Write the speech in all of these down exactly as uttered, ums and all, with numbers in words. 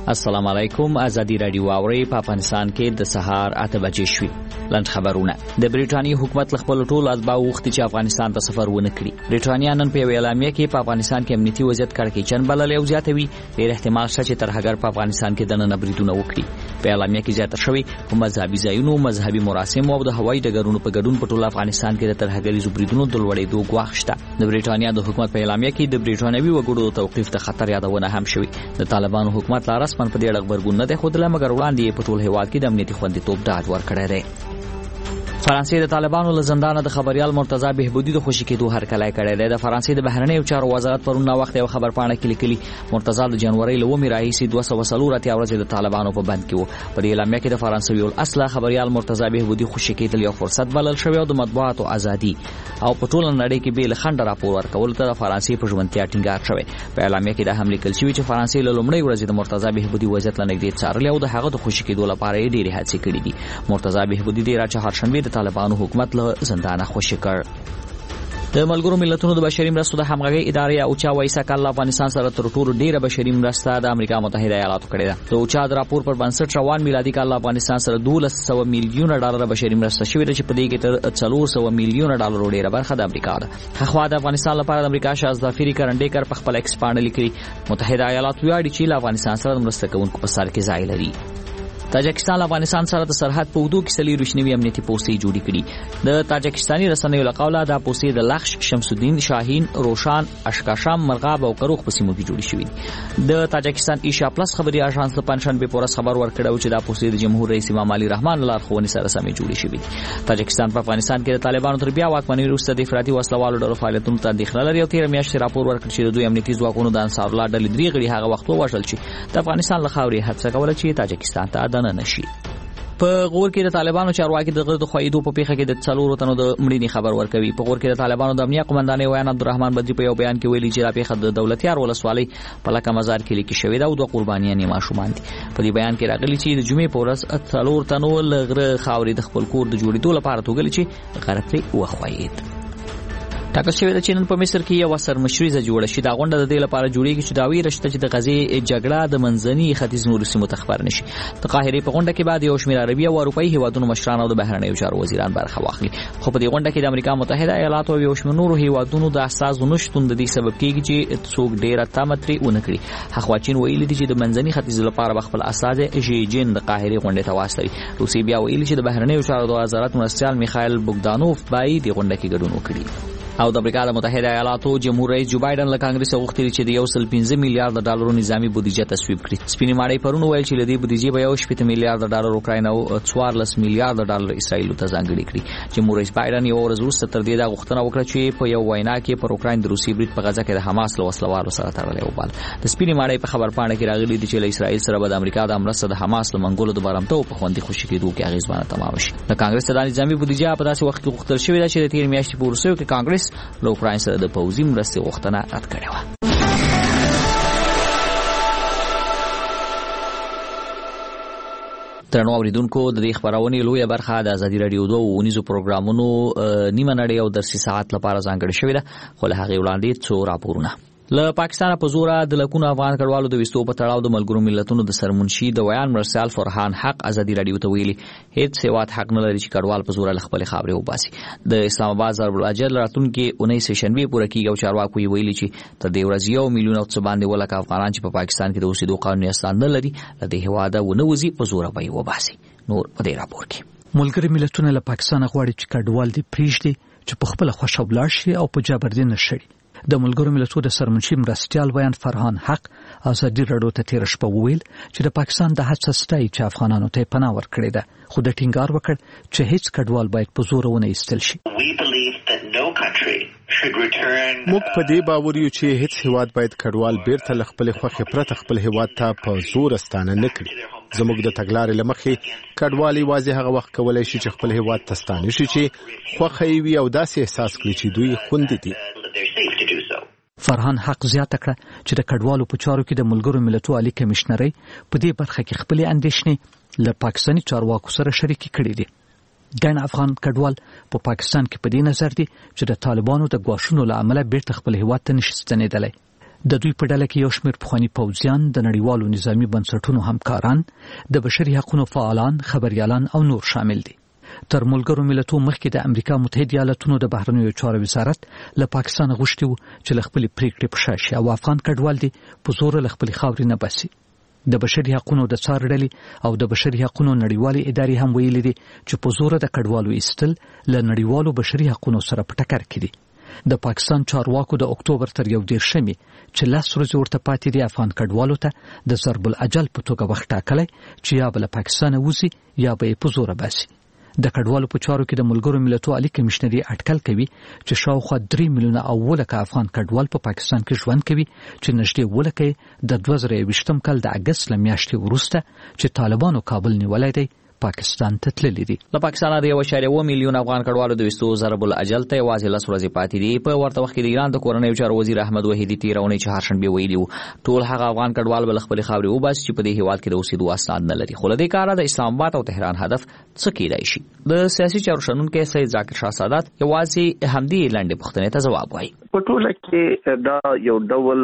السلام علیکم. ازادي رادیو اوري په افغانستان کې د سهار اته بجې شوې. لند خبرونه. د بریټانیا حکومت خپل ټول اتباع وغوښتي چې افغانستان ته سفر ونه کړي. بریټانیا نن په اعلامیه کې په افغانستان کې امنیتي وضعیت کړکېچن بللی او زیاتوي ډېر احتمال شته چې ترهګر په افغانستان کې دننه بریدونه وکړي. په اعلامیه کې زیاته شوی په مذهبي ځایونو، مذهبي مراسم او د هوایي ډګرونو په ګډون په ټول افغانستان کې د ترهګریزو بریدونو د لوړېدو ګواښ شته. د بریټانیا د حکومت په اعلامیه کې د بریټانوي وګړو د توقیف د خطر یادونه هم شوی. د طالبانو حکومت لا رسماً په دې اړه خبرګون نه دی ښودلی، مګر وړاندې په ټول هېواد کې د امنیتي خوندیتوب ډاډ ورکړی دی. فرانسې د طالبانو له زندانه د خبريال مرتضی بهبودي د خوشي کېدو هرکلی کړی دی. د فرانسې د بهرنیو چارو وزارت پرون وخت یو خبر پاڼه کې لیکلي مرتضی د جنوري له اوومې راهیسې دوه سوه څلور اتیا ورځې د طالبانو په بند کې و. په دې اعلامیه کې د فرانسوي الاصله خبريال مرتضی بهبودي خوشي کېدل یو فرصت بلل شوی او د مطبوعاتو ازادي او په ټوله نړۍ کې بې له خنډه راپور ورکول ته د فرانسې په ژمنتیا ټینګار شوی. په اعلامیه کې دا هم لیکل شوی چې فرانسې له لومړۍ ورځې د مرتضی بهبودي وضعیت له نږدې څارلی او د هغه د خوشي کېدو لپاره یې ډېرې هڅې کړې دي. مرتضی بهبودي ډېره چهارشنبې د طالبانو حکومت له زندانه خوشي کړ. د ملګرو ملتونو د بشري مرستو د همغږۍ ادارې اوچا وایي سکهال افغانستان سره تر ټولو ډیره بشري مرسته د امریکا متحده ایالاتو کړې ده. د اوچا د راپور پر بنسټ روان میلادي کال افغانستان سره دولس سوه میلیونه ډالر بشري مرسته شوې ده چې په دې کې تر څلور سوه میلیونه ډالر ډیره برخه د امریکا ده. خو د افغانستان لپاره د امریکا شاه ظفیر کرنډیکر په خپل ایکس باندې لیکلي متحده ایالات ویاړي چې افغانستان سره د مرسته کوونکو په سر کې ځای لري. تاجکستان افغانستان سره د سرحد په ودو کې سلیر رښنوي امنیتي پوستې جوړې کړي. د تاجکستاني رسنیو له قوله دا پوستې د لخش، شمس الدین، شاهین، روشان، اشکاشام، مرغاب او کروخ په سیمو کې جوړې شوې. د تاجکستان ایشا پلس خبري اژانس د پنځشنبه په ورځ خبر ورکړی چې دا پوستې د جمهور رئیس امام علي رحمان لارښوونې سره سمې جوړې شوې. تاجکستان په افغانستان کې د طالبانو تر بیا واکمنۍ وروسته د افراطي وسلوالو ډلو فعالیتونو ته اندېښنه لري او تېره میاشت راپور ورکړ چې د دوی امنیتي ځواکونو د انصار الله ډلې درې غړي هغه وخت ووژل چې د افغانستان له خاورې هڅه کوله چې تاجکستان ته دننه شي. په غور کې د طالبانو چارواکي د غرد خوایدو په پیښه کې د څلورو تنو د مړینې خبر ورکوي. په غور کې د طالبانو د امنیه قومندان ویان عبدالرحمن بدری په یو بیان کې ویلي چې دا پیښه د دولتیار ولسوالۍ په لکه مزار کې لیکل شوې ده او دوه قربانیان یې ماشومان دي. په دې بیان کې راغلي چې د جمعې په ورځ څلور تنو له غره خاورې د خپل کور د جوړېدو لپاره توغلي چې غره پرې وخوایید. ټاکل شوې ده چې نن په مصر کې یو سرمشریزه جوړه شي. دا غونډه د دې لپاره جوړیږي چې دا ویره شته چې د غزې جګړه د منځني ختیځ نورو سیمو ته خپره نشي. د قاهرې په غونډه کې بعد یو شمېر عربي او اروپایي هیوادونو مشران او د بهرنیو چارو وزیران برخه واخلي. خو په دې غونډه کې د امریکا متحده ایالاتو او یو شمېر نورو هیوادونو د اساسو نشتون د دې سبب کېږي چې څوک ډېره تمه ترې ونه کړي. هخوا چین ویلي دي چې د منځني ختیځ لپاره خپل استازی ژي جین د قاهرې غونډې ته واستوي. روسیې بیا ویلي چې د بهرنیو چارو د وزارت مرستیال میخایل بوګدانوف باید د غونډه کې ګډون وکړي. او د امریکا د متحده ایالاتو جمهور رئیس جو بایدن له کانګرس غوښتي چې د یو سل پنځه میلیارډ ډالرو نظامی بودیجه تصویب کړي. سپینې ماړی پرون ویل چې لدی بودیجه به یو شپږ میلیارډ ډالر اوکراین او څوارلس میلیارډ ډالر اسرائیل ته ځانګړي کړي. جمهور رئیس بایدن یو ورځ وروسته تر دې دا غوښتنه وکړه چې په یو وینا کې پر اوکراین د روسي برید په غزا کې د حماس له وسلوالو سره تړلې وبال. د سپینې ماړی په خبر پاڼه کې راغلي دي چې له اسرائیل سره به د امریکا د مرسته د حماس له منګولو د بارامتو په خوندي خوشي کېدو کې اغیزمنه تمام شي. د کانګرس د نظامی بودیجه په داسې وخت کې غوښتل شوې ده چې د تیر میاشتې په وروستیو کې کانګرس له اوکراین د پوځي مرستې غوښتنه رد کړې وه. درنو اوریدونکو، د دې خبرونې لویه برخه د ازادي رادیو دوه اونیزو پروګرامونو نیمه نړۍ او درسي ساعت لپاره ځانګړې شوې ده. خو له هغې وړاندې څو راپورونه. له پاکستان په زوره د لکونو افغان کډوالو د وستو په تړاو د ملګرو ملتونو د سرمنشي د ویان مرسال فرحان حق ازادي رادیو ته ویلي هیڅ هیواد حق نه لري چې کډوال په زوره خپل خبرې وباسي. د اسلام آباد ضرب الاجل راتلونکي اونۍ سشنبه پوره کیږي او چارواکو ویلي چې تر دې ورځې یو میلیون او څه باندې ولک افغانان چې په پاکستان کې د اوسېدو قانوني اساس نه لري له دې هواده ونه وځي په زوره به وباسي. نور په دې راپور کې ملګري ملتونه له پاکستان غواړي چې کډوال دې پریږدي چې په خپل خوښه ولاړ شي او په جبردین نشړي. د ملګرو ملتونو د سرمنشي مرستیال ویان فرحان حق ازادي رادیو ته تیر شپه ویل چې د پاکستان د هڅه ستای چې افغانانو ته پناه ورکړي ده، خو د ټینګار وکړ چې هیڅ کډوال باید په زور ونه ایستل شي. موږ په دې باور یو چې هیڅ هیواد باید کډوال بیرته له خپل خوښې پرته خپل هیواد ته په زور ستانه نه کړي. زموږ د تګلارې له مخې کډوال یوازې هغه وخت کولی شي چې خپل هیواد ته ستانه شي چې خوښه یې وي او داسې احساس کړي چې دوی خوندي دي. فرحان حق زیاته کړه چې د کډوالو په چارو کې د ملګرو ملتونو عالی کمشنري په دې برخه کې خپل اندېښنې له پاکستاني چارواکو سره شریکې کړې دي. ګڼ افغان کډوال په پاکستان کې په دې نظر دي چې د طالبانو د ګواښونو له امله بیرته خپل هیواد ته نشي ستنېدلی. د دوی په ډله کې یو شمېر پخواني پوځیان، د نړیوالو نظامی بنسټونو همکاران، د بشري حقوقو فعالان، خبريالان او نور شامل دي. تر ملګرو ملتونو مخکې د امریکا متحده ایالاتونو د بهرنیو چارو وزارت له پاکستان غوښتي وو چې له خپل پریکړې په شاشه او افغان کډوال دي په زور له خپل خاورې نه باسي. د بشري حقوقو د څار ډلې او د بشري حقوقو نړیوالې ادارې هم ویلي دي چې په زور د کډوالو ایستل له نړیوالو بشري حقوقو سره په ټکر کې دي. د پاکستان چارواکو د اکتوبر تر یو دیرشمې چې لاس ورځې ورته پاتې دي افغان کډوالو ته د ضرب العجل په توګه وخت ټاکلی چې یا به له پاکستان وځي یا به یې په زور باسي. د کډوالو په چارو کې د ملګرو ملتونو عالی کمشنري اټکل کوي چې شاوخوا درې میلیونه او ولکه افغان کډوال په پاکستان کې ژوند کوي چې نږدې ولکه د دوه زره یوویشتم کال د اگست لمیاشتې وروسته چې طالبانو کابل نیولای دی پاکستان ته تللی دي. له پاکستان د یو اشاریه اووه میلیون افغان کډوالو د وستو ضرب العجل ته یوازې لس ورځې پاتې دي. په ورته وخت کې د ایران د کورنیو چارو وزیر احمد وحیدی تیرونی چې هرشنبه ویلي ټول هغه افغان کډوال بل خپل خاورې وباسي چې په دې هیواد کې د اوسېدو اسناد نه لري. خو له دې کاره د اسلام آباد او تهران هدف څه کېدای شي؟ د سیاسي چارو شنونکو سید ذاکر شاه سادات یوازې همدې لاندې پوښتنې ته ځواب وایي. په ټوله کې دا یو ډول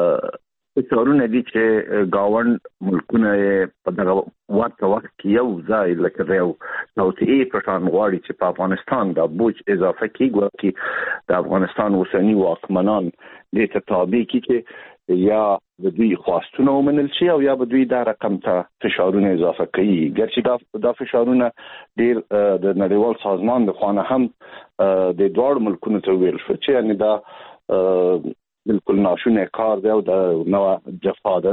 څورونه دي چې گاوند ملکونه په دغه ورته وخت کې یو ځای لکه یو توطئې پټان غواړي چې په افغانستان د بوج اضافه کیږي چې د افغانستان اوسنی واکمنان دې ته تابع کړي چې یا د دوی خواستونه ومنل شي او یا به دوی دا رقم ته فشارونه اضافه کوي. ګرچې دا فشارونه ډیر د نړیوال سازمان د خوانه هم د دوړ ملکونو ته ویل شو چې یعنی دا بالکل ناشونه کار دی او د نو جفا ده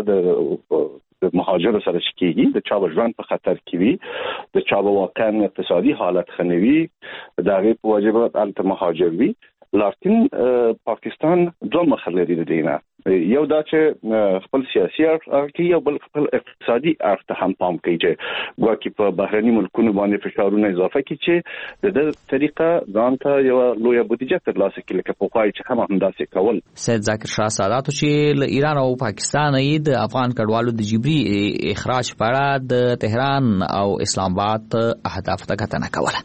د مهاجر سره شکیږي د چا ژوند په خطر کې وي د چا واقعا اقتصادي حالت خنوي دا غي په واجبات الته مهاجر وي. لکن پاکستان دوه مخ لري د دینه، یو دا چې خپل سیاسي اړخ او بل خپل اقتصادي اړخ ته هم پام کوي چې ګواکې په بهرني ملکونو باندې فشارونه اضافه کوي چې د دې طریقه ځان ته یو لویه بودیجه ترلاسه کړي لکه په پای چې هم همداسې کول. سید ذاکر شاه سادات چې له ایران او پاکستان یې د افغان کډوالو د جبري اخراج په اړه د تهران او اسلام آباد اهداف ته کتنه کوله.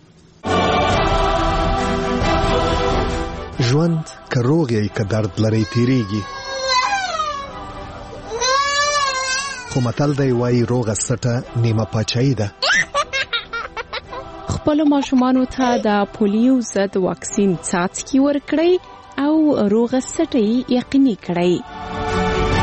ژوند که روغ یې که درد لري تیریږي، خو متل دی وایي روغه سټه نیمه پاچاهي ده. خپل ماشومانو ته د پولیو ضد واکسین څاڅکي ورکړئ او روغه سټه یقیني کړئ.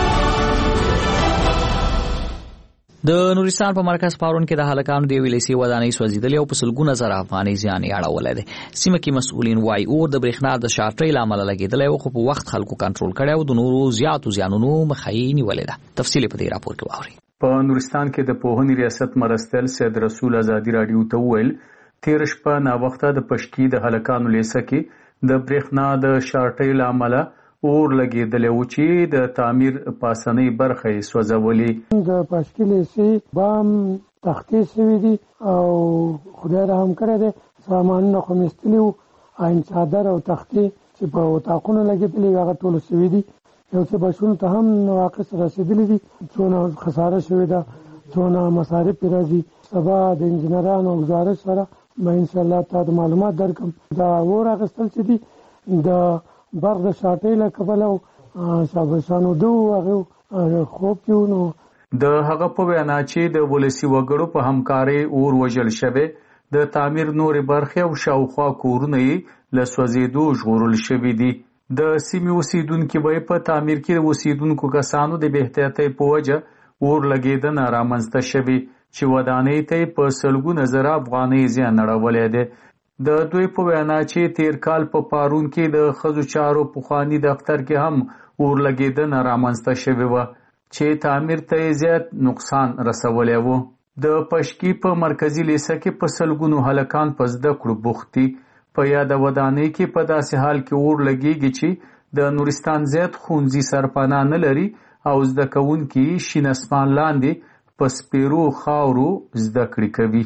د نورستان په مرکز پارون کې د هلکانو د ویلېسي ودانۍ سوځیدلې او په سلګونه زره افغاني زیان یې اړولی دی. سیمه کې مسؤلین وایي اور د برېښنا د شارټۍ له امله لګېدلی و خو په وخت خلکو کنټرول کړی او د نورو زیاتو زیانونو مخه یې نیولې ده. تفصیل په دې راپور کې واورئ. په نورستان کې د پوهنې ریاست مرستیال سید رسول ازادي راډیو ته وویل تیر شپه ناوخته د پشکی د هلکانو لیسه کې د برېښنا د شارټۍ له امله اور لګېدلی و چې د تعمیر پاسنۍ برخه یې سوځولې. د پشکی لیسې بام تختې شوي دي او خدای رحم کړی دی سامانونه خو مې ایستلي وو عین چادر او تختې چې په اتاقونو لګېدلي هغه ټول شوي دي. یو څه بچونو ته هم نواقص رسېدلي دي څونه خساره شوې ده څونه مصارف یې راځي. سبا د انجینرانو او ګزارش سره به انشاءالله تا د معلومات درکم. دا اور اخیستل چې دي د برق د شاټۍ له کبله او شابرسانو دو هغه خوب کیو نو د هغه په وینا چې د ولسی وګړو په همکارۍ اور وژل شوی د تعمیر نورې برخې او شاوخوا کورونه یې له سوځېدو ژغورل شوي دي. د سیمې اوسیدونکي به په تعمیر کې د اوسیدونکو کسانو د بې احتیاطۍ په وجه اور لګېدنه رامنځته شوې چې ودانۍ ته په سلګونه زره افغانۍ زیان اړولی دی. د دوی په وینا چې تیر کال په پا پارون کې د ښځو چارو پخواني دفتر کې هم اور لګېدنه رامنځته شوې وه چې تعمیر ته زیات نقصان رسولی و. د پشکی په مرکزي لیسه کې په سلګونو هلکان په زده کړو بوخت دي. په یاده ودانۍ کې په داسې حال کې اور لګېږي چې د نورستان زیات ښوونځي سرپناه نه لري او زده کوونکي شین اسمان لاندې په سپیرو خاورو زده کړې کوي.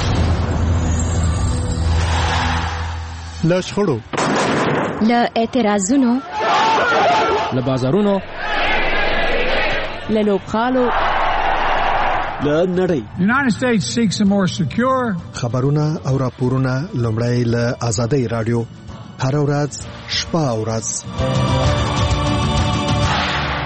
له شخړو، له اعتراضونو، له بازارونو، له لوبغالو، له نړۍ. United States seeks a more secure. خبرونه او راپورونه لومړی له آزادۍ رادیو هر ورځ شپه او ورځ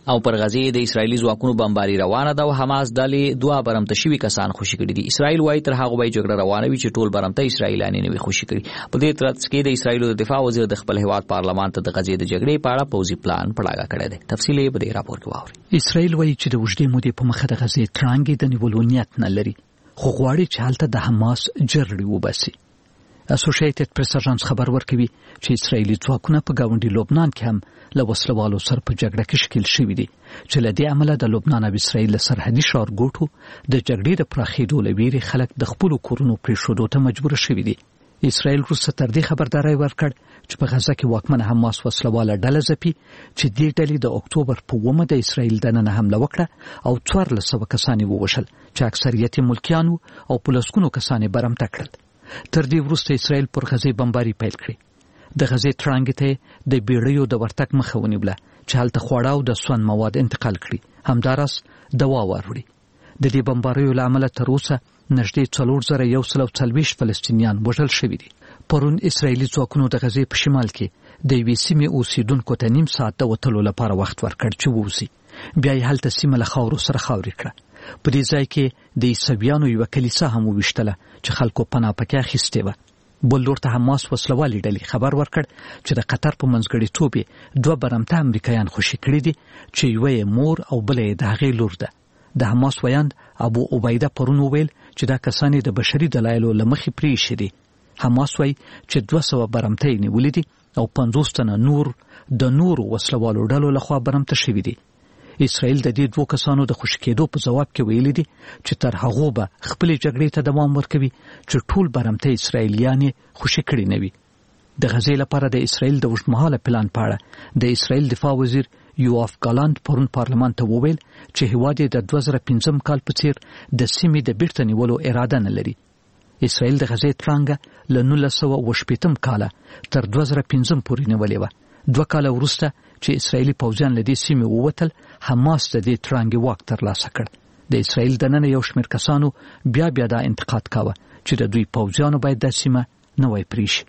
او پر غزې د اسرایلی ځواکونو بمباري روانه ده او حماس ډلې دوه برمته شوي کسان خوشي کړي دي. اسرایل وايي تر هغه وایي جګړه روانه وي چې ټول برمته اسرایلیان نه وي خوشي کړي. په دې ترڅ کې د اسرایل د دفاع وزیر د خپل هیواد پارلمان ته د غزې د جګړې په اړه پوزي پلان پړاګه کړی دی. تفصیل یې په دې راپور کې واورئ. اسرایل وايي چې د وژدې مودې په مخه د غزې ترانګې د نیولو نیت نه لري، خو غواړي چې هلته د حماس جرړې وباسي. اسوسییټډ پریس اژانس خبر ورکوي چې اسرایلی ځواکونه په گاونډي لبنان کې هم له وسلوالو سره په جګړه کې شکیل شوي دي چې له دې عمله د لبنان او اسرایل سرحدي ښارګوټو د جګړې د پراخېدو له ویرې خلک د خپلو کورونو پرېښودو ته مجبور شوي دي. اسرایل وروسته تر دې خبرداری ورکړ چې په غزه کې واکمنه حماس وسلواله ډله ځپي چې دې ډلې د اکتوبر په اوومه د اسرایل دننه حمله وکړه او څوارلس سوه کسان یې ووژل چې اکثریت یې ملکیان او په لسګونو کسان یې برمته کړل. تر دې وروسته اسرایل پر غزې بمباري پیل کړې. د غزې ترانګې ته د بیړیو د ورتګ مخه ونیوله چې هلته خواړه او د سون مواد انتقال کړي، همداراز دوا واروړي. د دې بمباریو له امله تر اوسه نږدې څلور زره یو سل او څلوېښت فلسطینیان وژل شوي دي. پرون اسرایلی ځواکونو د غزې په شمال کې د یوې سیمې اوسیدونکو ته نیم ساعت د وتلو لپاره وخت ورکړ چې ووځي. بیا یې هلته سیمه له خاورو سره خاورې کړه. په دې ځای کې د عیسویانو یوه کلیسا هم وویشتله چې خلکو پناه پکې اخیستې وه. بل لور ته حماس وسلوالې ډلې خبر ورکړ چې د قطر په منځګړیتوب یې دوه برمته امریکایان خوشي کړي دي چې یوه یې مور او بله یې د هغې لور ده. د حماس ویاند ابو عبیده پرون وویل چې دا کسان د بشري دلایلو له مخې پرېښي دي. حماس وایي چې دوه سوه برمته یې نیولي دي او پنځوس تنه نور د نورو وسلوالو ډلو لخوا برمته شوي دي. اسرائیل د دې دوه کسانو د خوشي کېدو په ځواب کې ویلي دي چې تر هغو به خپلې جګړې ته دوام ورکوي چې ټول برمته اسرائیلیان یې خوشي کړي نه وي. د غزې لپاره د اسرائیل د اوږدمهاله پلان په اړه د اسرائیل دفاع وزیر یوآف ګالانت پرون پارلمان ته وویل چې هیواد یې د دوه زره پنځم کال په څیر د سیمې د بیرته نیولو اراده نه لري. اسرائیل د غزې ترانګه له نولس سوه اوه شپېتم کاله تر دوه زره پنځم پورې نیولې وه. دوه کاله وروسته چې اسرائیلي پوځیان له دې سیمې ووتل، حماس د دې ترانګې واک ترلاسه کړ. د اسرائیل دننه یو شمېر کسانو بیا بیا دا انتقاد کاوه چې د دوی پوځیانو باید دا سیمه نه وای پرېښي.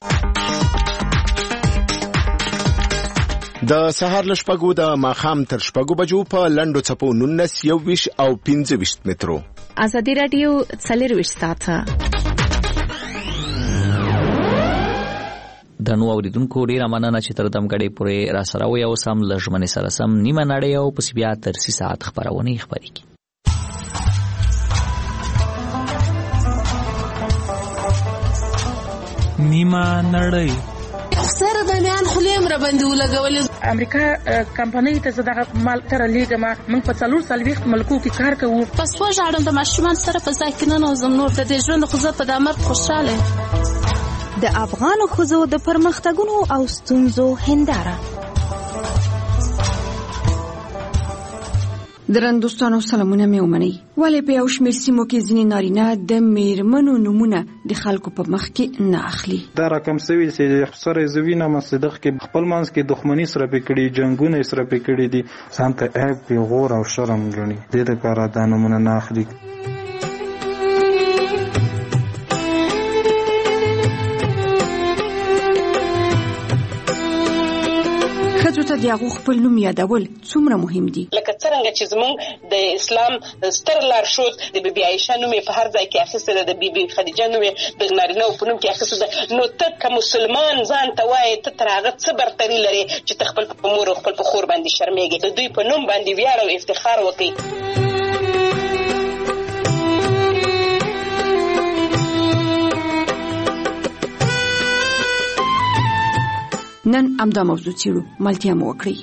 د سهار له شپږو د ماښام تر شپږو بجو په لنډو څپو نولس، یوویشت او پنځه ویشت مترو. ازادي راډیو څلرویشت ساعته. د نو اوریدونکو ډیره مننه چې تر دمګړې پورې را سره وي او سم له ژمنې سره سم نیمه نړۍ او پس بیا تر سي ساعت خبرونه خبرېږي. نیمه نړۍ سره د میان خلیم را باندې ولګول. امریکا کمپنۍ ته زداغه مال تر لیګما موږ په څلور سلويخت ملکو کې کار کوو. پس و ژړم د ماشومان سره په ځای کې نه نوزم نور د دې ژوند خو زه په دامر خوشاله. د افغان ښځو د پرمختګونو او ستونزو هنداره. درنوستانو سلامونه مې ومنئ. ولې په یو شمېر سیمو کې ځینې نارینه د میرمنو نومونه د خلکو په مخ کې نه اخلي؟ دا رقم سوي چې سره زوینه مصدق کې خپل منځ کې دښمنی سره پکړي، جنگونه سره پکړي دي، ځان ته عیب پیغور او شرم ګڼي. دې لپاره دا نومونه نه اخلي. ښځو ته د هغو خپل نوم یادول څومره مهم دي؟ لکه څرنګه چې زموږ د اسلام ستر لارښود د بی بی عایشه نوم په هر ځای کې اخیستی ده، د بی بی خدیجه نوم د نارینه‌و په نوم کې اخیستی ده. نو ته که مسلمان ځان ته وایې ته تر هغه څه برتري لرې چې ته خپل په مور او خپل په خور باندې شرمېږې. د دوی په نوم باندې ویاړ او افتخار وکړي. نن همدا موضوع څېړو، ملتیا مو وکړئ.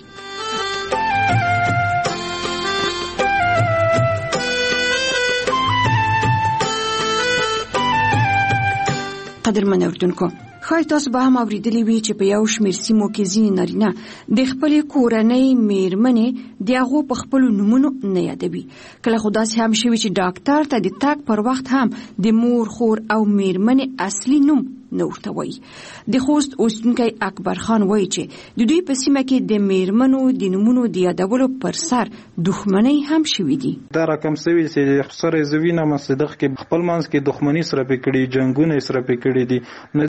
قدرمن اورېدونکو، ښایي تاسو به هم اورېدلي وي چې په یو شمېر سیمو کې ځینې نارینه د خپلې کورنۍ میرمنې د هغو په خپلو نومونو نه یادوي. کله خو داسې هم شوي چې ډاکټر ته د تګ پر وخت هم د مور، خور او میرمنې اصلي نوم نه ورته وایي. د خوست اوسیدونکی اکبر خان وایي چې د دوی په سیمه کې د میرمنو د نومونو د یادولو پر سر دښمنۍ هم شوي دي. دا رقم سوي چې سره زوینه مصدق کې خپل منځ کې دښمنی سره پکړي، جنگونه سره پکړي دي.